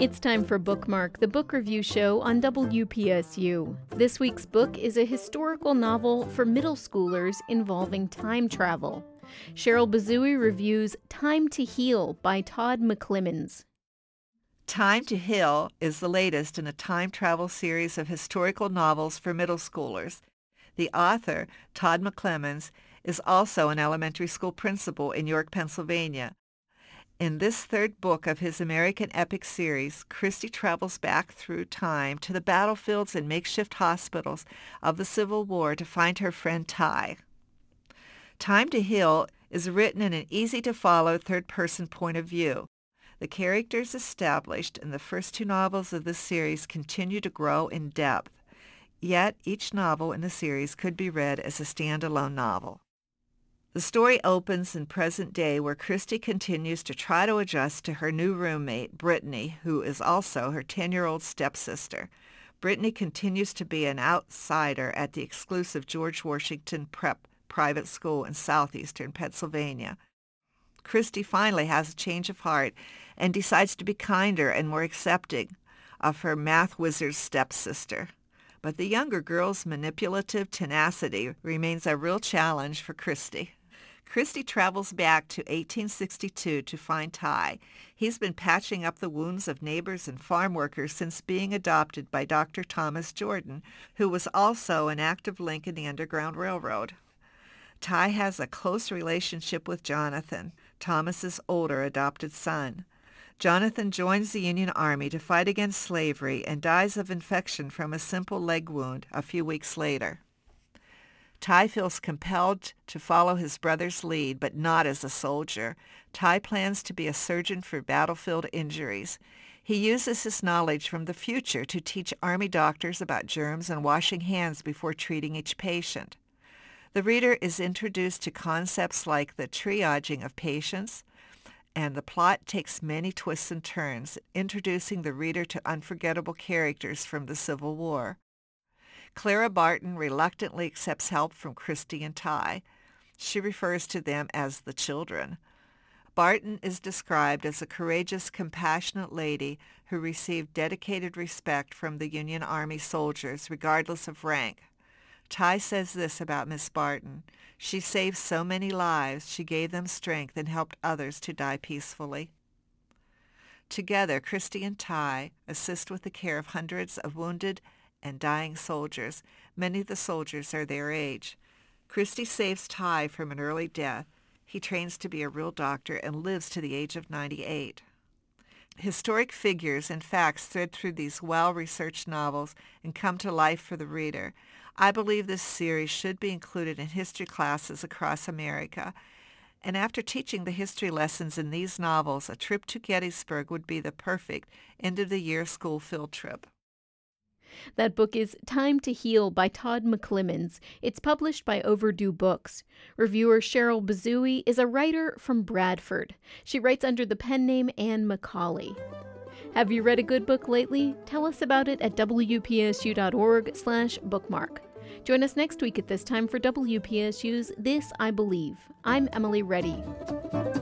It's time for Bookmark, the book review show on WPSU. This week's book is a historical novel for middle schoolers involving time travel. Cheryl Bazooey reviews Time to Heal by Todd McClemens. Time to Heal is the latest in a time travel series of historical novels for middle schoolers. The author, Todd McClemens, is also an elementary school principal in York, Pennsylvania. In this third book of his American epic series, Christy travels back through time to the battlefields and makeshift hospitals of the Civil War to find her friend Ty. Time to Heal is written in an easy-to-follow third-person point of view. The characters established in the first two novels of this series continue to grow in depth, yet each novel in the series could be read as a standalone novel. The story opens in present day where Christy continues to try to adjust to her new roommate, Brittany, who is also her 10-year-old stepsister. Brittany continues to be an outsider at the exclusive George Washington Prep private school in southeastern Pennsylvania. Christy finally has a change of heart and decides to be kinder and more accepting of her math wizard stepsister. But the younger girl's manipulative tenacity remains a real challenge for Christy. Christy travels back to 1862 to find Ty. He's been patching up the wounds of neighbors and farm workers since being adopted by Dr. Thomas Jordan, who was also an active link in the Underground Railroad. Ty has a close relationship with Jonathan, Thomas's older adopted son. Jonathan joins the Union Army to fight against slavery and dies of infection from a simple leg wound a few weeks later. Ty feels compelled to follow his brother's lead, but not as a soldier. Ty plans to be a surgeon for battlefield injuries. He uses his knowledge from the future to teach Army doctors about germs and washing hands before treating each patient. The reader is introduced to concepts like the triaging of patients, and the plot takes many twists and turns, introducing the reader to unforgettable characters from the Civil War. Clara Barton reluctantly accepts help from Christy and Ty. She refers to them as the children. Barton is described as a courageous, compassionate lady who received dedicated respect from the Union Army soldiers, regardless of rank. Ty says this about Miss Barton: "She saved so many lives, she gave them strength and helped others to die peacefully." Together, Christy and Ty assist with the care of hundreds of wounded and dying soldiers. Many of the soldiers are their age. Christy saves Ty from an early death. He trains to be a real doctor and lives to the age of 98. Historic figures and facts thread through these well-researched novels and come to life for the reader. I believe this series should be included in history classes across America. And after teaching the history lessons in these novels, a trip to Gettysburg would be the perfect end-of-the-year school field trip. That book is Time to Heal by Todd McClemens. It's published by Overdue Books. Reviewer Cheryl Bazooey is a writer from Bradford. She writes under the pen name Anne Macaulay. Have you read a good book lately? Tell us about it at wpsu.org/bookmark. Join us next week at this time for WPSU's This I Believe. I'm Emily Reddy.